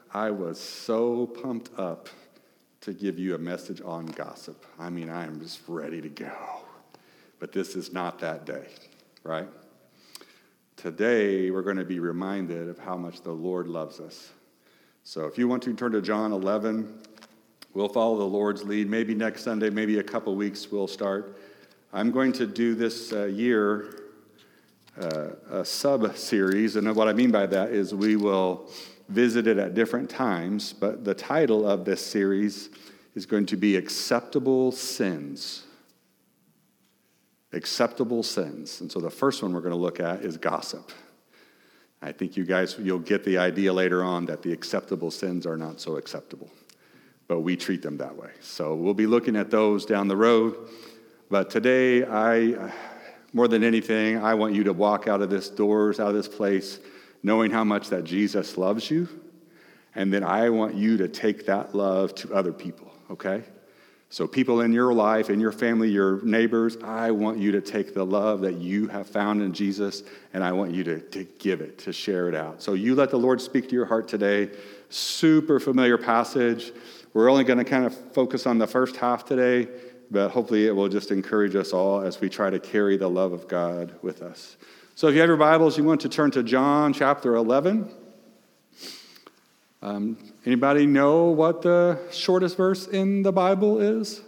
I was so pumped up to give you a message on gossip. I mean, I am just ready to go. But this is not that day, right? Today, we're going to be reminded of how much the Lord loves us. So if you want to turn to John 11, we'll follow the Lord's lead. Maybe next Sunday, maybe a couple weeks, we'll start. I'm going to do this year a sub-series, and what I mean by that is we will visit it at different times, but the title of this series is going to be Acceptable Sins. Acceptable sins. And so the first one we're going to look at is gossip. I think you'll get the idea later on that the acceptable sins are not so acceptable, but we treat them that way. So we'll be looking at those down the road. But today, more than anything, I want you to walk out of this place, knowing how much that Jesus loves you. And then I want you to take that love to other people, okay? So people in your life, in your family, your neighbors, I want you to take the love that you have found in Jesus, and I want you to give it, to share it out. So you let the Lord speak to your heart today. Super familiar passage. We're only going to kind of focus on the first half today, but hopefully it will just encourage us all as we try to carry the love of God with us. So if you have your Bibles, you want to turn to John chapter 11. Anybody know what the shortest verse in the Bible is?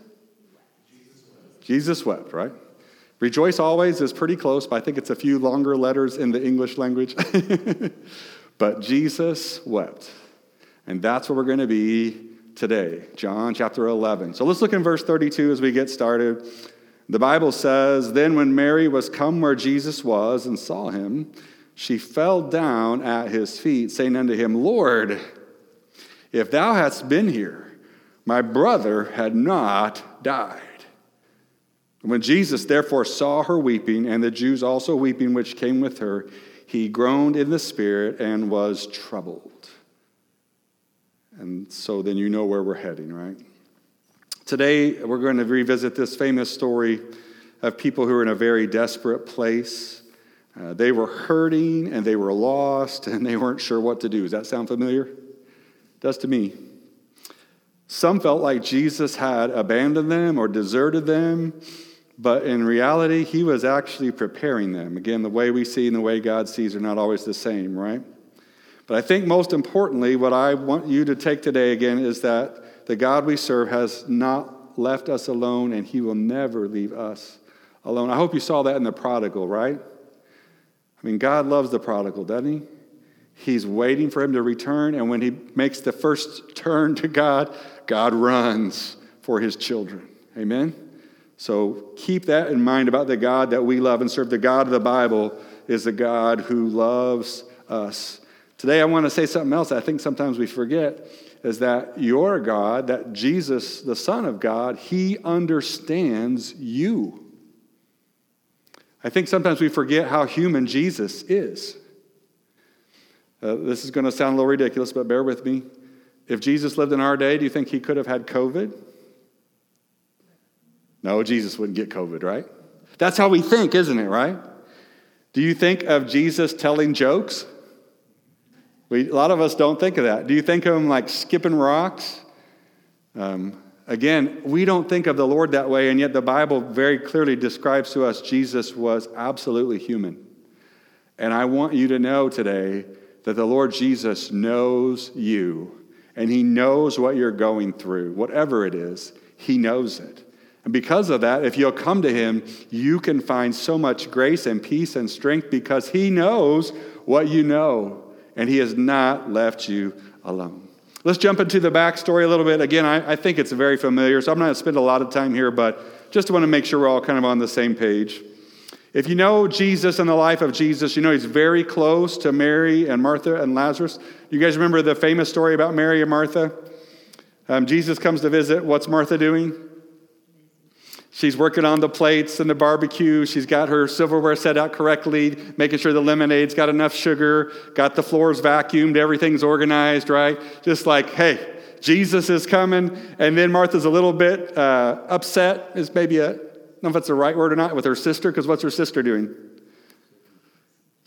Jesus wept, right? Rejoice always is pretty close, but I think it's a few longer letters in the English language. But Jesus wept. And that's where we're going to be today, John chapter 11. So let's look in verse 32 as we get started. The Bible says, "Then when Mary was come where Jesus was and saw him, she fell down at his feet, saying unto him, Lord, if thou hadst been here, my brother had not died. When Jesus therefore saw her weeping, and the Jews also weeping which came with her, he groaned in the spirit and was troubled." And so then you know where we're heading, right? Today we're going to revisit this famous story of people who are in a very desperate place. They were hurting and they were lost and they weren't sure what to do. Does that sound familiar? It does to me. Some felt like Jesus had abandoned them or deserted them, but in reality, he was actually preparing them. Again, the way we see and the way God sees are not always the same, right? But I think most importantly, what I want you to take today again is that the God we serve has not left us alone, and he will never leave us alone. I hope you saw that in the prodigal, right? I mean, God loves the prodigal, doesn't he? He's waiting for him to return, and when he makes the first turn to God, God runs for his children. Amen? So keep that in mind about the God that we love and serve. The God of the Bible is the God who loves us. Today I want to say something else I think sometimes we forget, is that your God, that Jesus, the Son of God, he understands you. I think sometimes we forget how human Jesus is. This is going to sound a little ridiculous, but bear with me. If Jesus lived in our day, do you think he could have had COVID? No, Jesus wouldn't get COVID, right? That's how we think, isn't it, right? Do you think of Jesus telling jokes? A lot of us don't think of that. Do you think of him like skipping rocks? Again, we don't think of the Lord that way, and yet the Bible very clearly describes to us Jesus was absolutely human. And I want you to know today that the Lord Jesus knows you, and he knows what you're going through. Whatever it is, he knows it. And because of that, if you'll come to him, you can find so much grace and peace and strength because he knows what you know, and he has not left you alone. Let's jump into the backstory a little bit. Again, I think it's very familiar, so I'm not going to spend a lot of time here, but just want to make sure we're all kind of on the same page. If you know Jesus and the life of Jesus, you know he's very close to Mary and Martha and Lazarus. You guys remember the famous story about Mary and Martha? Jesus comes to visit. What's Martha doing? She's working on the plates and the barbecue. She's got her silverware set out correctly, making sure the lemonade's got enough sugar, got the floors vacuumed, everything's organized, right? Just like, hey, Jesus is coming. And then Martha's a little bit upset, is maybe I don't know if that's the right word or not, with her sister, because what's her sister doing?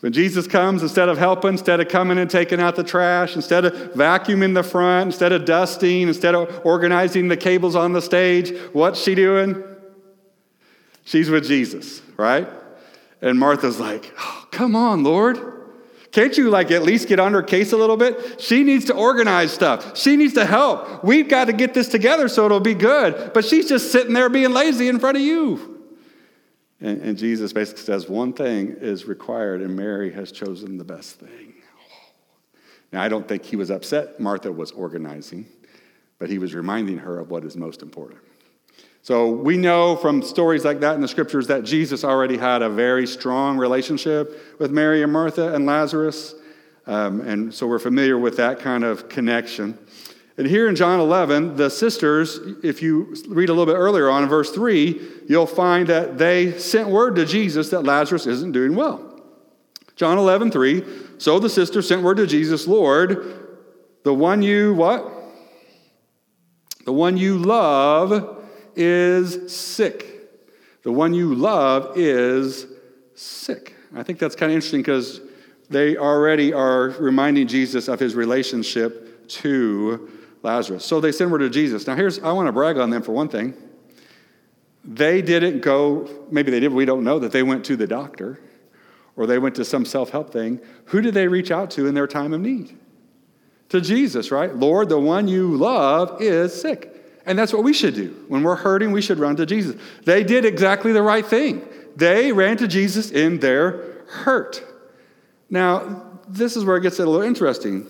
When Jesus comes, instead of helping, instead of coming and taking out the trash, instead of vacuuming the front, instead of dusting, instead of organizing the cables on the stage, what's she doing? She's with Jesus, right? And Martha's like, oh, come on, Lord. Can't you at least get on her case a little bit? She needs to organize stuff. She needs to help. We've got to get this together so it'll be good. But she's just sitting there being lazy in front of you. And Jesus basically says one thing is required, and Mary has chosen the best thing. Now, I don't think he was upset Martha was organizing, but he was reminding her of what is most important. So we know from stories like that in the scriptures that Jesus already had a very strong relationship with Mary and Martha and Lazarus. And so we're familiar with that kind of connection. And here in John 11, the sisters, if you read a little bit earlier on in verse 3, you'll find that they sent word to Jesus that Lazarus isn't doing well. John 11:3, so the sisters sent word to Jesus, Lord, the one you what? The one you love is sick. The one you love is sick. I think that's kind of interesting because they already are reminding Jesus of his relationship to Lazarus. So they send word to Jesus. Now I want to brag on them for one thing. They didn't go, maybe they did, we don't know, that they went to the doctor or they went to some self-help thing. Who did they reach out to in their time of need? To Jesus, right? Lord, the one you love is sick. And that's what we should do. When we're hurting, we should run to Jesus. They did exactly the right thing. They ran to Jesus in their hurt. Now, this is where it gets a little interesting.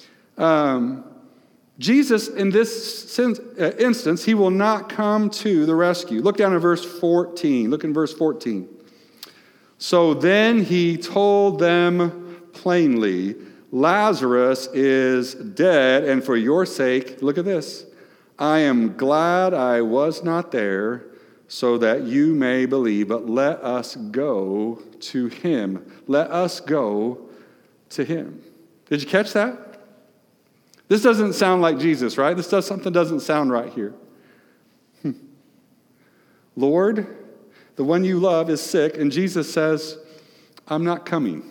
Jesus, in this instance, he will not come to the rescue. Look down at verse 14. Look in verse 14. So then he told them plainly, Lazarus is dead, and for your sake, look at this, I am glad I was not there so that you may believe, but let us go to him. Let us go to him. Did you catch that? This doesn't sound like Jesus, right? Something doesn't sound right here. Lord, the one you love is sick, and Jesus says, I'm not coming.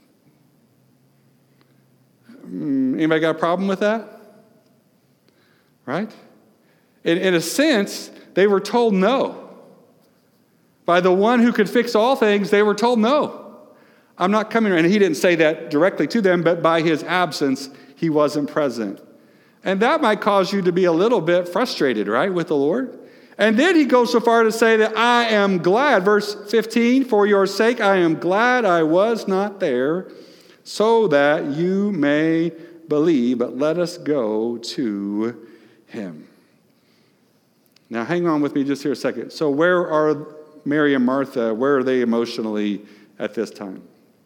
Anybody got a problem with that? Right? In a sense, they were told no. By the one who could fix all things, they were told no. I'm not coming. And he didn't say that directly to them, but by his absence, he wasn't present. And that might cause you to be a little bit frustrated, right, with the Lord. And then he goes so far to say that I am glad, verse 15, for your sake I am glad I was not there, so that you may believe, but let us go to him. Now hang on with me just here a second. So where are Mary and Martha, where are they emotionally at this time?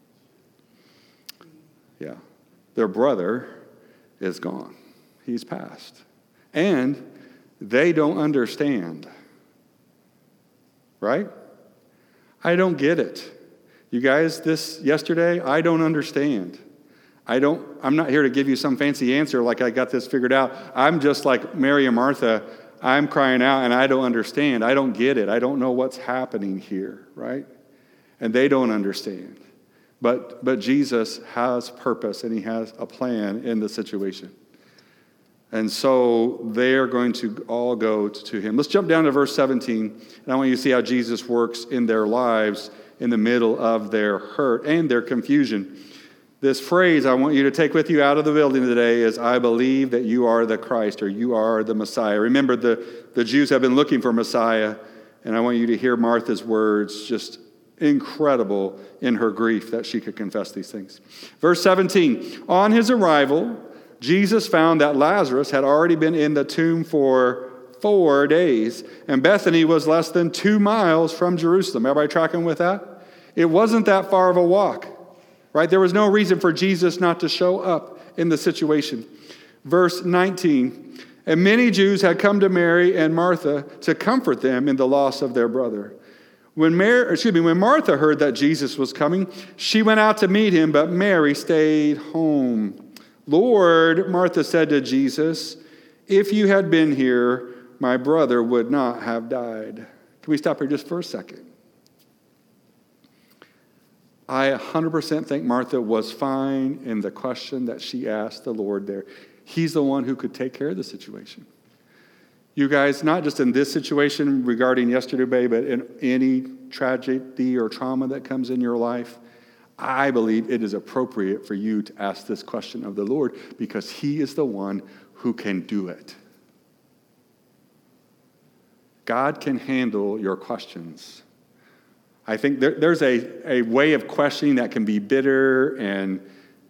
Yeah, their brother is gone. He's passed. And they don't understand. Right? I don't get it. You guys, yesterday, I don't understand. I'm not here to give you some fancy answer like I got this figured out. I'm just like Mary and Martha. I'm crying out and I don't understand. I don't get it. I don't know what's happening here, right? And they don't understand. But Jesus has purpose and he has a plan in the situation. And so they are going to all go to him. Let's jump down to verse 17. And I want you to see how Jesus works in their lives in the middle of their hurt and their confusion. This phrase I want you to take with you out of the building today is, I believe that you are the Christ, or you are the Messiah. Remember, the Jews have been looking for Messiah, and I want you to hear Martha's words, just incredible in her grief that she could confess these things. Verse 17, on his arrival, Jesus found that Lazarus had already been in the tomb for 4 days, and Bethany was less than 2 miles from Jerusalem. Everybody tracking with that? It wasn't that far of a walk. Right? There was no reason for Jesus not to show up in the situation. Verse 19, and many Jews had come to Mary and Martha to comfort them in the loss of their brother. When Martha heard that Jesus was coming, she went out to meet him, but Mary stayed home. Lord, Martha said to Jesus, if you had been here, my brother would not have died. Can we stop here just for a second? I 100% think Martha was fine in the question that she asked the Lord there. He's the one who could take care of the situation. You guys, not just in this situation regarding yesterday, but in any tragedy or trauma that comes in your life, I believe it is appropriate for you to ask this question of the Lord because he is the one who can do it. God can handle your questions. I think there's a way of questioning that can be bitter and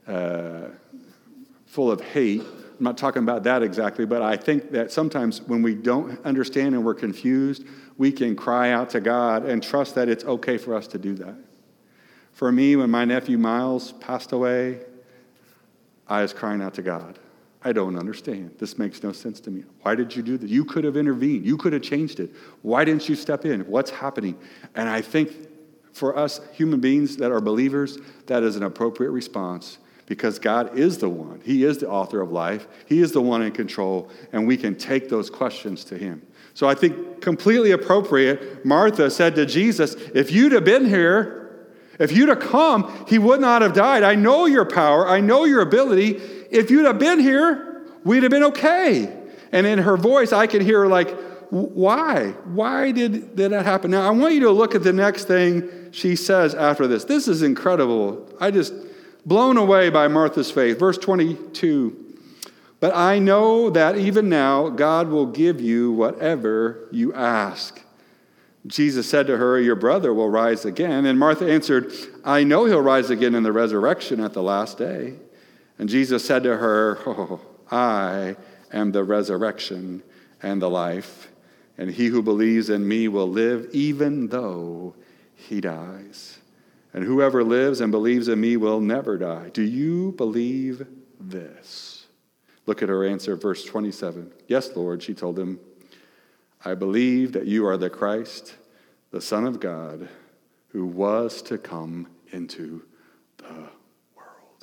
full of hate. I'm not talking about that exactly, but I think that sometimes when we don't understand and we're confused, we can cry out to God and trust that it's okay for us to do that. For me, when my nephew Miles passed away, I was crying out to God. I don't understand. This makes no sense to me. Why did you do this? You could have intervened. You could have changed it. Why didn't you step in? What's happening? And I think for us human beings that are believers, that is an appropriate response because God is the one. He is the author of life. He is the one in control, and we can take those questions to him. So I think completely appropriate, Martha said to Jesus, if you'd have been here, if you'd have come, he would not have died. I know your power. I know your ability. If you'd have been here, we'd have been okay. And in her voice, I could hear like, why? Why did that happen? Now, I want you to look at the next thing she says after this. This is incredible. I just blown away by Martha's faith. Verse 22. But I know that even now God will give you whatever you ask. Jesus said to her, your brother will rise again. And Martha answered, I know he'll rise again in the resurrection at the last day. And Jesus said to her, I am the resurrection and the life. And he who believes in me will live even though he dies. And whoever lives and believes in me will never die. Do you believe this? Look at her answer, verse 27. Yes, Lord, she told him. I believe that you are the Christ, the Son of God, who was to come into the world.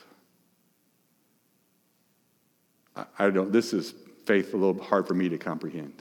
I don't, this is faith a little hard for me to comprehend.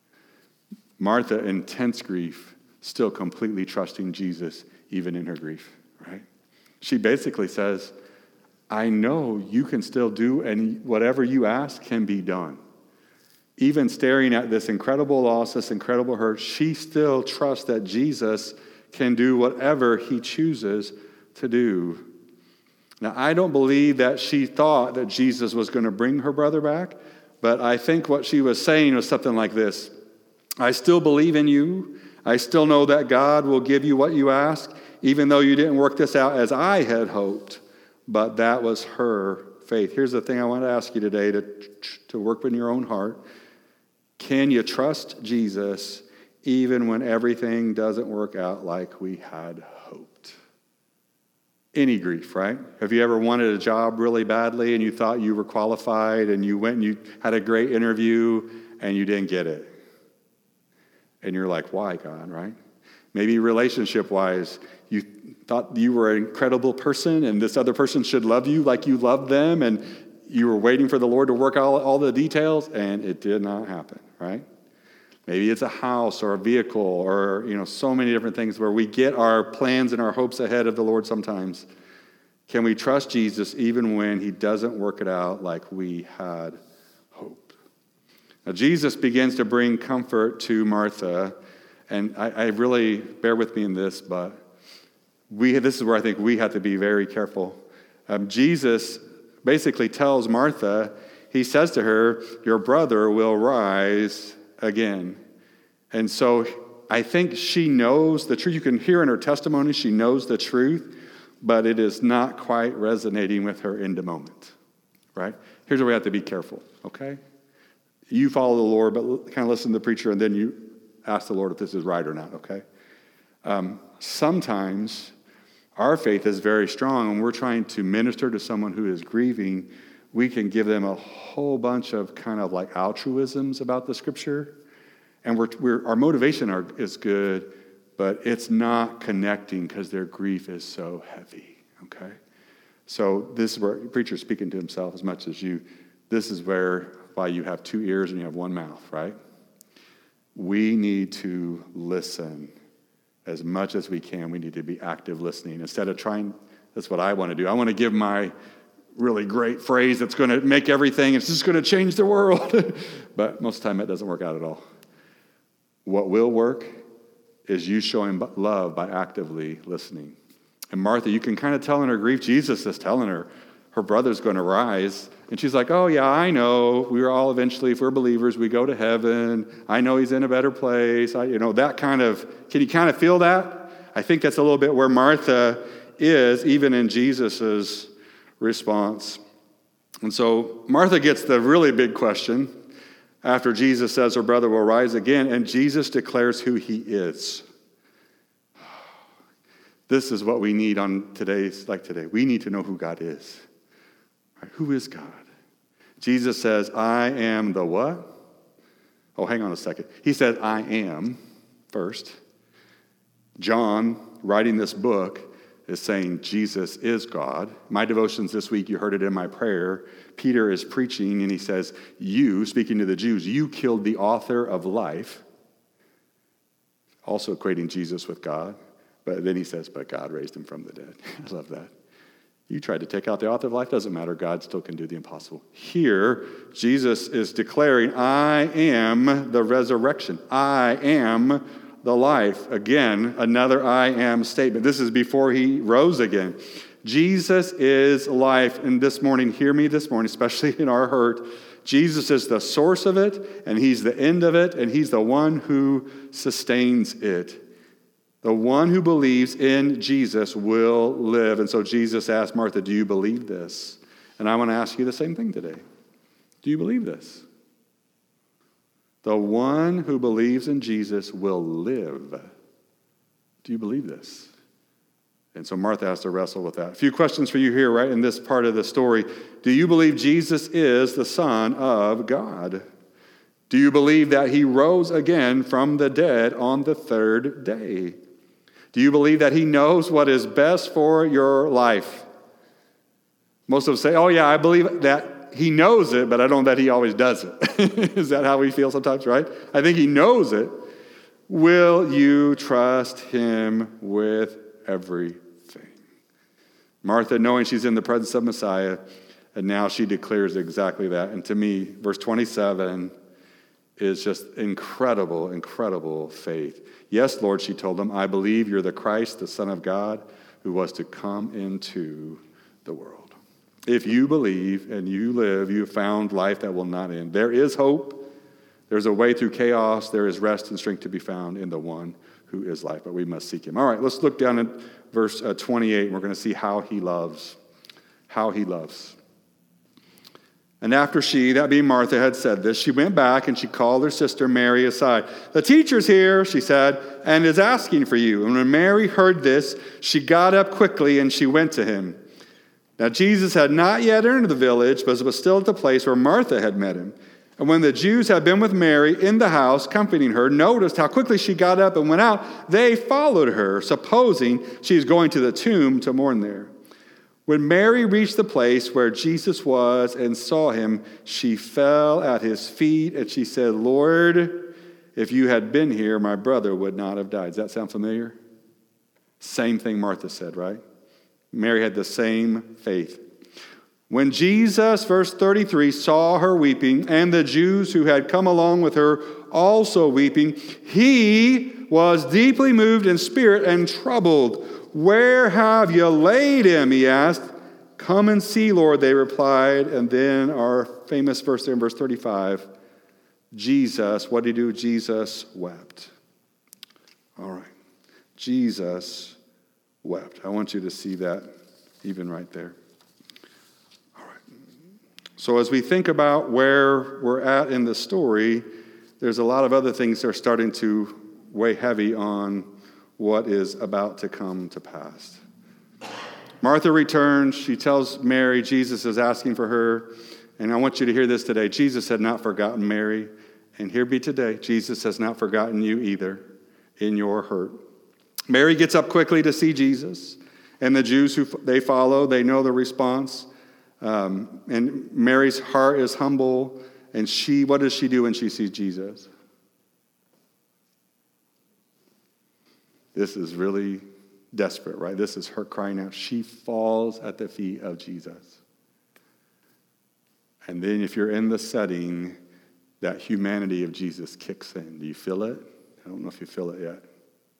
Martha, in intense grief, still completely trusting Jesus, even in her grief, right? She basically says, I know you can still do, and whatever you ask can be done. Even staring at this incredible loss, this incredible hurt, she still trusts that Jesus can do whatever he chooses to do. Now, I don't believe that she thought that Jesus was going to bring her brother back, but I think what she was saying was something like this. I still believe in you. I still know that God will give you what you ask, even though you didn't work this out as I had hoped. But that was her faith. Here's the thing I want to ask you today to work in your own heart. Can you trust Jesus even when everything doesn't work out like we had hoped? Any grief, right? Have you ever wanted a job really badly and you thought you were qualified and you went and you had a great interview and you didn't get it? And you're like, why, God, right? Maybe relationship-wise, you thought you were an incredible person and this other person should love you like you loved them, and you were waiting for the Lord to work out all the details, and it did not happen, right? Maybe it's a house or a vehicle or, so many different things where we get our plans and our hopes ahead of the Lord sometimes. Can we trust Jesus even when he doesn't work it out like we had hoped? Now, Jesus begins to bring comfort to Martha, and I really, bear with me in this, but this is where I think we have to be very careful. Jesus basically tells Martha, he says to her, your brother will rise again. And so I think she knows the truth. You can hear in her testimony, she knows the truth, but it is not quite resonating with her in the moment, right? Here's where we have to be careful, okay? You follow the Lord, but kind of listen to the preacher, and then you ask the Lord if this is right or not, okay? Sometimes our faith is very strong, and we're trying to minister to someone who is grieving. We can give them a whole bunch of kind of like altruisms about the Scripture, and our motivation is good, but it's not connecting because their grief is so heavy, okay? So this is where the preacher's speaking to himself as much as you. This is why you have two ears and you have one mouth, right? We need to listen as much as we can, we need to be active listening. Instead of trying, that's what I want to do. I want to give my really great phrase that's going to make everything, it's just going to change the world. But most of the time it doesn't work out at all. What will work is you showing love by actively listening. And Martha, you can kind of tell in her grief, Jesus is telling her brother's going to rise. And she's like, oh yeah, I know. We're all eventually, if we're believers, we go to heaven. I know he's in a better place. That kind of, can you kind of feel that? I think that's a little bit where Martha is, even in Jesus's response. And so Martha gets the really big question after Jesus says her brother will rise again, and Jesus declares who he is. This is what we need on today's, like today. We need to know who God is. Right? Who is God? Jesus says, I am the what? Oh, hang on a second. He said, I am first. John, writing this book, is saying Jesus is God. My devotions this week, you heard it in my prayer. Peter is preaching, and he says, you, speaking to the Jews, you killed the author of life, also equating Jesus with God. But then he says, but God raised him from the dead. I love that. You tried to take out the author of life, doesn't matter. God still can do the impossible. Here, Jesus is declaring, I am the resurrection. I am the life. Again, another I am statement. This is before he rose again. Jesus is life. And this morning, hear me this morning, especially in our hurt, Jesus is the source of it, and he's the end of it, and he's the one who sustains it. The one who believes in Jesus will live. And so Jesus asked Martha, do you believe this? And I want to ask you the same thing today. Do you believe this? The one who believes in Jesus will live. Do you believe this? And so Martha has to wrestle with that. A few questions for you here, right, in this part of the story. Do you believe Jesus is the Son of God? Do you believe that he rose again from the dead on the third day? Do you believe that he knows what is best for your life? Most of us say, oh yeah, I believe that he knows it, but I don't know that he always does it. Is that how we feel sometimes, right? I think he knows it. Will you trust him with everything? Martha, knowing she's in the presence of Messiah, and now she declares exactly that. And to me, verse 27 is just incredible, incredible faith. Yes, Lord, she told him, I believe you're the Christ, the Son of God, who was to come into the world. If you believe and you live, you have found life that will not end. There is hope. There's a way through chaos. There is rest and strength to be found in the one who is life, but we must seek him. All right, let's look down at verse 28, and we're going to see how he loves. How he loves. And after she, that being Martha, had said this, she went back and she called her sister Mary aside. The teacher's here, she said, and is asking for you. And when Mary heard this, she got up quickly and she went to him. Now Jesus had not yet entered the village, but was still at the place where Martha had met him. And when the Jews had been with Mary in the house, comforting her, noticed how quickly she got up and went out, they followed her, supposing she was going to the tomb to mourn there. When Mary reached the place where Jesus was and saw him, she fell at his feet and she said, Lord, if you had been here, my brother would not have died. Does that sound familiar? Same thing Martha said, right? Mary had the same faith. When Jesus, verse 33, saw her weeping, and the Jews who had come along with her also weeping, he was deeply moved in spirit and troubled. Where have you laid him? He asked. Come and see, Lord, they replied. And then our famous verse there in verse 35, Jesus, what did he do? Jesus wept. All right. Jesus wept. I want you to see that even right there. All right. So as we think about where we're at in the story, there's a lot of other things that are starting to weigh heavy on what is about to come to pass. Martha returns. She tells Mary Jesus is asking for her. And I want you to hear this today. Jesus had not forgotten Mary. And here be today, Jesus has not forgotten you either in your hurt. Mary gets up quickly to see Jesus. And the Jews who they follow, they know the response. And Mary's heart is humble. And what does she do when she sees Jesus? This is really desperate, right? This is her crying out. She falls at the feet of Jesus. And then if you're in the setting, that humanity of Jesus kicks in. Do you feel it? I don't know if you feel it yet.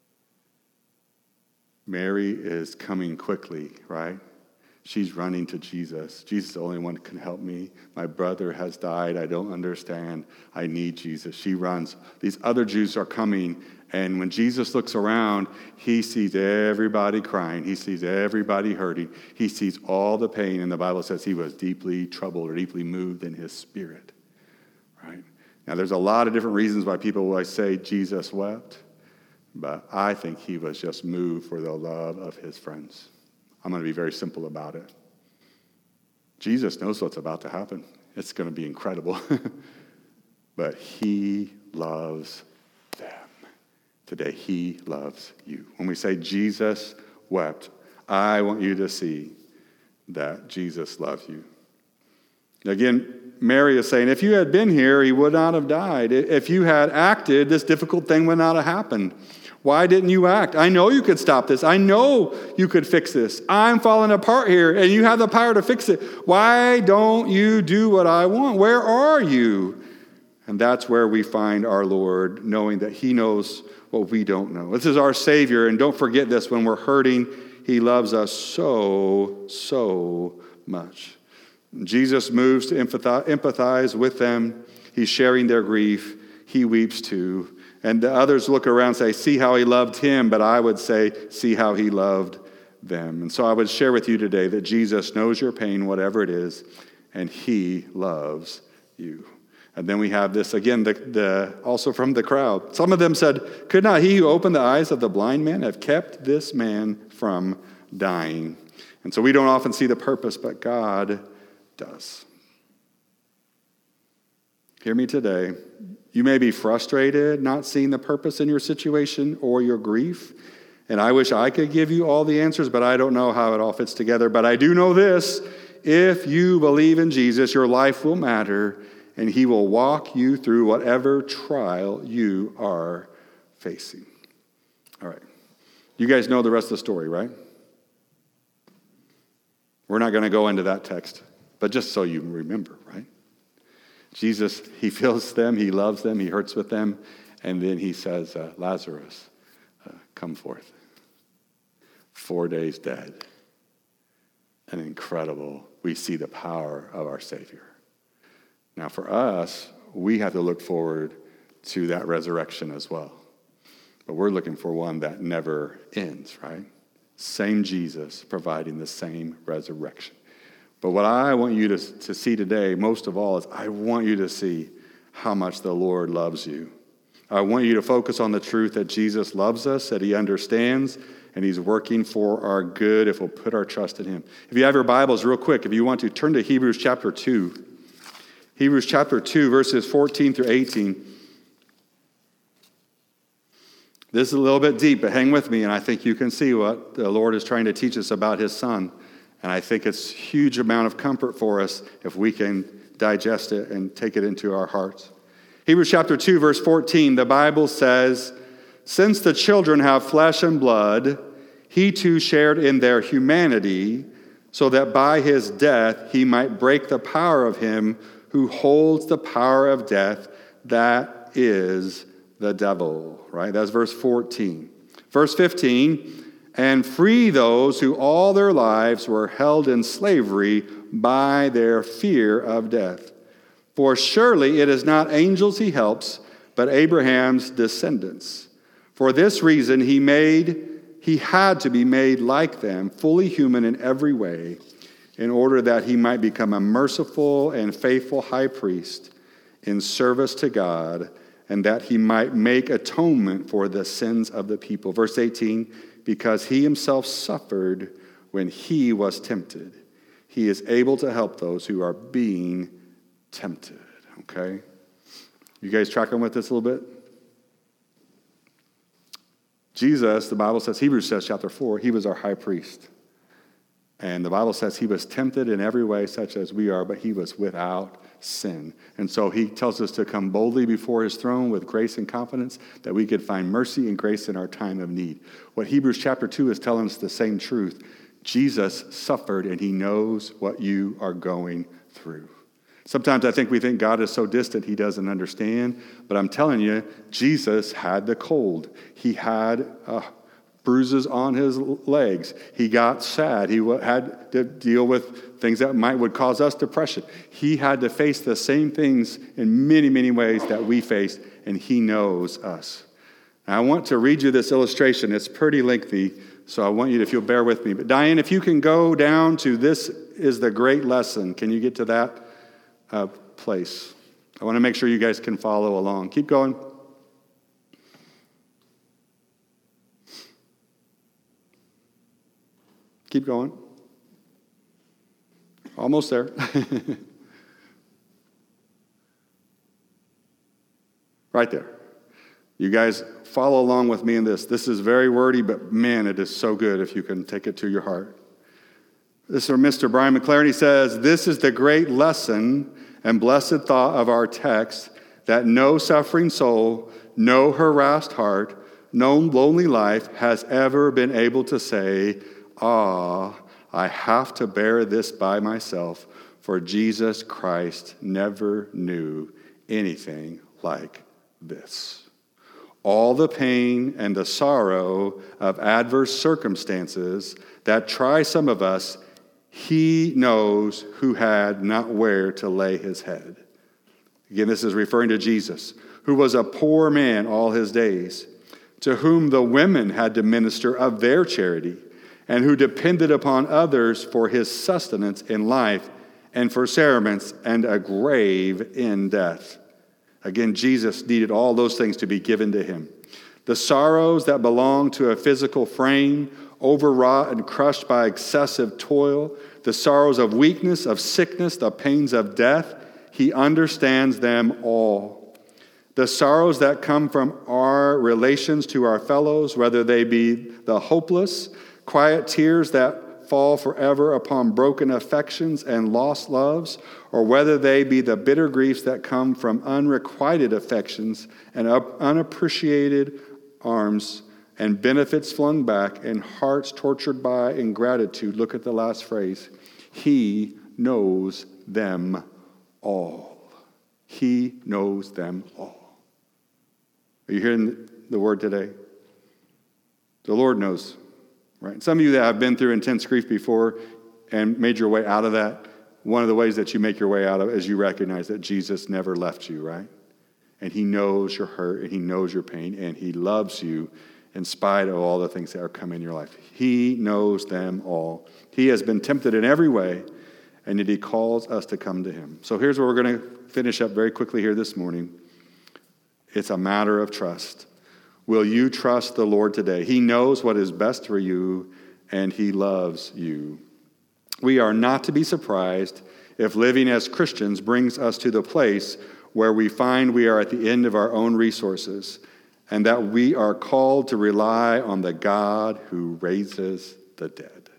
Mary is coming quickly, right? She's running to Jesus. Jesus is the only one who can help me. My brother has died. I don't understand. I need Jesus. She runs. These other Jews are coming, and when Jesus looks around, he sees everybody crying. He sees everybody hurting. He sees all the pain, and the Bible says he was deeply troubled or deeply moved in his spirit, right? Now, there's a lot of different reasons why people will say Jesus wept, but I think he was just moved for the love of his friends. I'm going to be very simple about it. Jesus knows what's about to happen. It's going to be incredible. But he loves them. Today, he loves you. When we say Jesus wept, I want you to see that Jesus loves you. Again, Mary is saying, if you had been here, he would not have died. If you had acted, this difficult thing would not have happened. Why didn't you act? I know you could stop this. I know you could fix this. I'm falling apart here, and you have the power to fix it. Why don't you do what I want? Where are you? And that's where we find our Lord, knowing that he knows what we don't know. This is our Savior, and don't forget this. When we're hurting, he loves us so much. Jesus moves to empathize with them. He's sharing their grief. He weeps too. And the others look around and say, see how he loved him, but I would say, see how he loved them. And so I would share with you today that Jesus knows your pain, whatever it is, and he loves you. And then we have this, again, also from the crowd. Some of them said, could not he who opened the eyes of the blind man have kept this man from dying? And so we don't often see the purpose, but God does. Hear me today. You may be frustrated, not seeing the purpose in your situation or your grief. And I wish I could give you all the answers, but I don't know how it all fits together. But I do know this. If you believe in Jesus, your life will matter, and he will walk you through whatever trial you are facing. All right. You guys know the rest of the story, right? We're not going to go into that text, but just so you remember, right? Jesus, he feels them, he loves them, he hurts with them, and then he says, Lazarus, come forth. 4 days dead. And incredible, we see the power of our Savior. Now for us, we have to look forward to that resurrection as well. But we're looking for one that never ends, right? Same Jesus providing the same resurrection. But what I want you to see today, most of all, is I want you to see how much the Lord loves you. I want you to focus on the truth that Jesus loves us, that he understands, and he's working for our good if we'll put our trust in him. If you have your Bibles, real quick, if you want to, turn to Hebrews chapter 2. Hebrews chapter 2, verses 14 through 18. This is a little bit deep, but hang with me, and I think you can see what the Lord is trying to teach us about his Son. And I think it's a huge amount of comfort for us if we can digest it and take it into our hearts. Hebrews chapter 2, verse 14, the Bible says, since the children have flesh and blood, he too shared in their humanity, so that by his death he might break the power of him who holds the power of death, that is the devil. Right? That's verse 14. Verse 15, and free those who all their lives were held in slavery by their fear of death. For surely it is not angels he helps, but Abraham's descendants. For this reason he had to be made like them, fully human in every way, in order that he might become a merciful and faithful high priest in service to God, and that he might make atonement for the sins of the people. Verse 18, because he himself suffered when he was tempted, he is able to help those who are being tempted. Okay? You guys tracking with this a little bit? Jesus, the Bible says, Hebrews says, chapter 4, he was our high priest. And the Bible says he was tempted in every way such as we are, but he was without sin. And so he tells us to come boldly before his throne with grace and confidence that we could find mercy and grace in our time of need. What Hebrews chapter 2 is telling us the same truth. Jesus suffered and he knows what you are going through. Sometimes I think we think God is so distant he doesn't understand, but I'm telling you, Jesus had the cold. He had bruises on his legs. He got sad. He had to deal with things that would cause us depression. He had to face the same things in many, many ways that we face, and he knows us. Now, I want to read you this illustration. It's pretty lengthy, so I want you to, if you'll bear with me. But Diane, if you can go down to this is the great lesson. Can you get to that place? I want to make sure you guys can follow along. Keep going. Keep going. Almost there. Right there. You guys follow along with me in this. This is very wordy, but man, it is so good if you can take it to your heart. This is from Mr. Brian McLaren. He says, this is the great lesson and blessed thought of our text, that no suffering soul, no harassed heart, no lonely life has ever been able to say, I have to bear this by myself, for Jesus Christ never knew anything like this. All the pain and the sorrow of adverse circumstances that try some of us, he knows who had not where to lay his head. Again, this is referring to Jesus, who was a poor man all his days, to whom the women had to minister of their charity, and who depended upon others for his sustenance in life and for cerements and a grave in death. Again, Jesus needed all those things to be given to him. The sorrows that belong to a physical frame, overwrought and crushed by excessive toil, the sorrows of weakness, of sickness, the pains of death, he understands them all. The sorrows that come from our relations to our fellows, whether they be the hopeless, quiet tears that fall forever upon broken affections and lost loves, or whether they be the bitter griefs that come from unrequited affections and unappreciated arms and benefits flung back and hearts tortured by ingratitude. Look at the last phrase. He knows them all. He knows them all. Are you hearing the word today? The Lord knows. Right? Some of you that have been through intense grief before and made your way out of that, one of the ways that you make your way out of it is you recognize that Jesus never left you, right? And he knows your hurt, and he knows your pain, and he loves you in spite of all the things that are coming in your life. He knows them all. He has been tempted in every way, and yet he calls us to come to him. So here's where we're going to finish up very quickly here this morning. It's a matter of trust. Will you trust the Lord today? He knows what is best for you, and he loves you. We are not to be surprised if living as Christians brings us to the place where we find we are at the end of our own resources, and that we are called to rely on the God who raises the dead.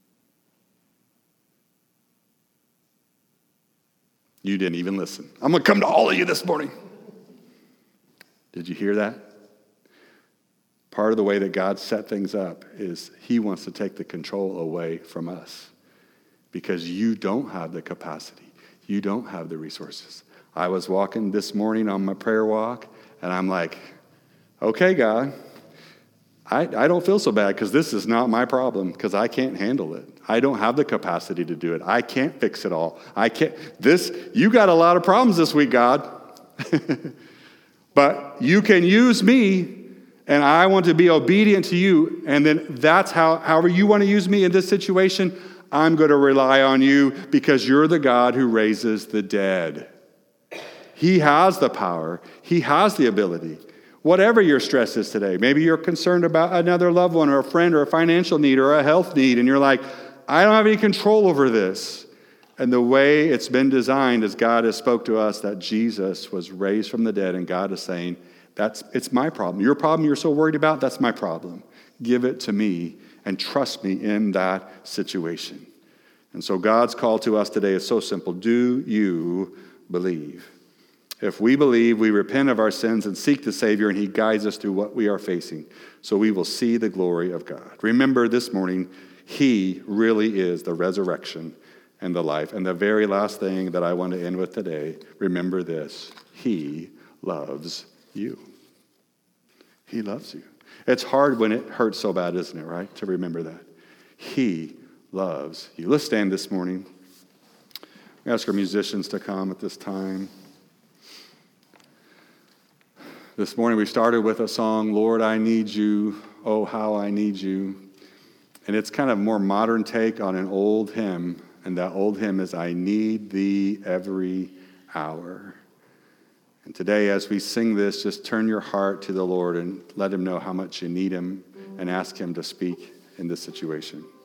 You didn't even listen. I'm going to come to all of you this morning. Did you hear that? Part of the way that God set things up is he wants to take the control away from us because you don't have the capacity. You don't have the resources. I was walking this morning on my prayer walk, and I'm like, okay, God, I don't feel so bad because this is not my problem because I can't handle it. I don't have the capacity to do it. I can't fix it all. You got a lot of problems this week, God. But you can use me, and I want to be obedient to you. And then that's however you want to use me in this situation, I'm going to rely on you because you're the God who raises the dead. He has the power. He has the ability. Whatever your stress is today, maybe you're concerned about another loved one or a friend or a financial need or a health need, and you're like, I don't have any control over this. And the way it's been designed is God has spoke to us that Jesus was raised from the dead, and God is saying, it's my problem. Your problem you're so worried about, that's my problem. Give it to me and trust me in that situation. And so God's call to us today is so simple. Do you believe? If we believe, we repent of our sins and seek the Savior, and he guides us through what we are facing, so we will see the glory of God. Remember this morning, he really is the resurrection and the life. And the very last thing that I want to end with today, remember this: he loves you. He loves you. It's hard when it hurts so bad, isn't it, right? To remember that. He loves you. Let's stand this morning. We ask our musicians to come at this time. This morning we started with a song, Lord, I Need You, Oh, How I Need You. And it's kind of a more modern take on an old hymn. And that old hymn is, I need thee every hour. And today as we sing this, just turn your heart to the Lord and let him know how much you need him and ask him to speak in this situation.